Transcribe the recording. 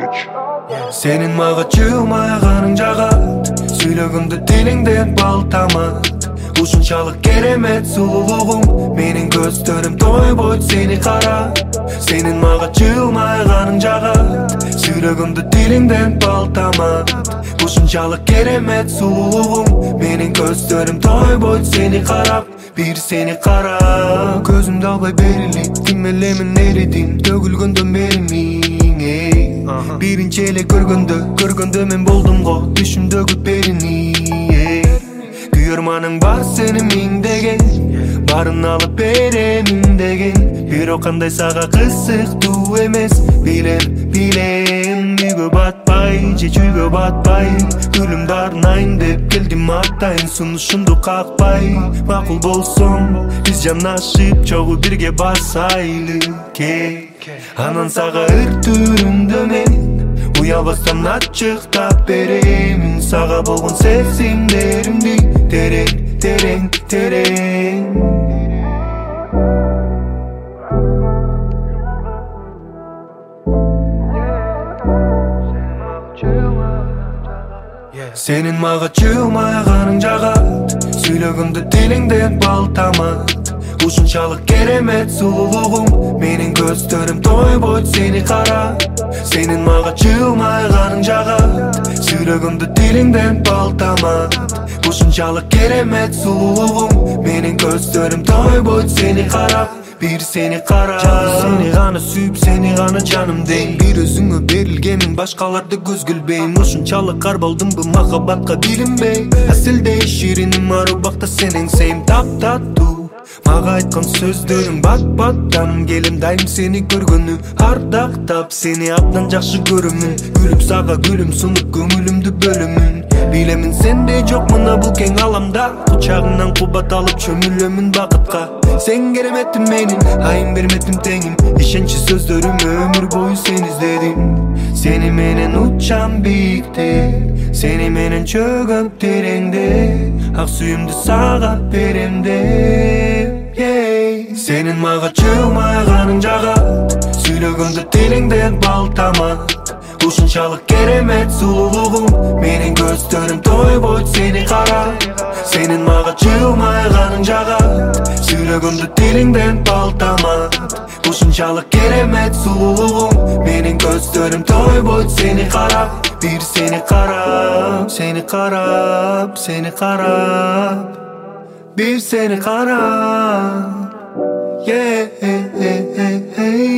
Senin mağa çığmayğanın jagat, Süylөгүмдү dilиңден бал тамат. Ушунчалык керемет сулуулугуң, менин көздөрүм тойбойт сени карап. Senin mağa çığmayğanın jagat, Süйлөгүмдү dilиңден бал тамат. Ушунчалык керемет сулуулугуң, менин көздөрүм тойбойт сени карап. Bir seni karап, көзүмдү албай берилип, ким элемин эридим, төгүлгөндөн бери миң. Биринчи эле көргөндө мен болдум го, түшүмдөгү перини. Күйөрманың бар сени миңдеген, барын алып беремин деген. Бирок кандай сага кызыктуу эмес, билем. Үйгө батпай, же чүйгө батпай, гүлүмдү арнайын деп келдим атайын. Сунушумду какпай, макул болсоң, биз жанашып чогуу бирге басайлы. Анан сага ыртүрүмдө мен уялбастан ачыктап беремин. Сага болгон сезимдеримди терең. Senin mağa çığmayğanın jagat, Süylөгүмдү dilиңден бал тамат. Ушунчалык керемет сулуулугуң, менин көздөрүм тойбойт сени карап. Senin mağa çığmayğanın jagat, Süylөгүмдү dilиңден бал тамат. Ушунчалык керемет сулуулугуң, менин көздөрүм тойбойт сени карап. Bir seni karап, seni gana sүйүп, seni gana жаным дейм. Bir өзүңө берилгенмин, башкаларды көз кылбейм. Ушунчалык кар болдум бу махабатка билинбей. Асилдей шириним, арубакта сенин сейм таптаттуу. Мага айткан сөздөрүң бат-баттан, келем дайым сени көргөнү ардактап. Сени абдан жакшы көрөмүн, күлүп сага гүлүм сунуп көңүлүмдү бөлөмүн. Билемин сенде жок мына бул кең аламда, кучагыңнан кубат алып чөмүлөмүн бакытка. Sen кереметим менин, айым берметим теңим. Ишенчи сөздөрүмө өмүр бою сени издедим. Сени менен учам бийикте, сени менен чөгөм тереңде. Ак сүйүмдү сага берем деп. Senin mağa çığmayğanın jagat, Süylөгүмдү dilиңден бал тамат. Ушунчалык керемет сулуулугуң, менин көздөрүм тойбойт сени карап. Senin mağa çığmayğanın jagat, Süylөгүмдү dilиңден бал тамат. Ушунчалык керемет сулуулугуң, менин көздөрүм тойбойт сени карап. Bir seni karап, seni karап. Bir seni karап,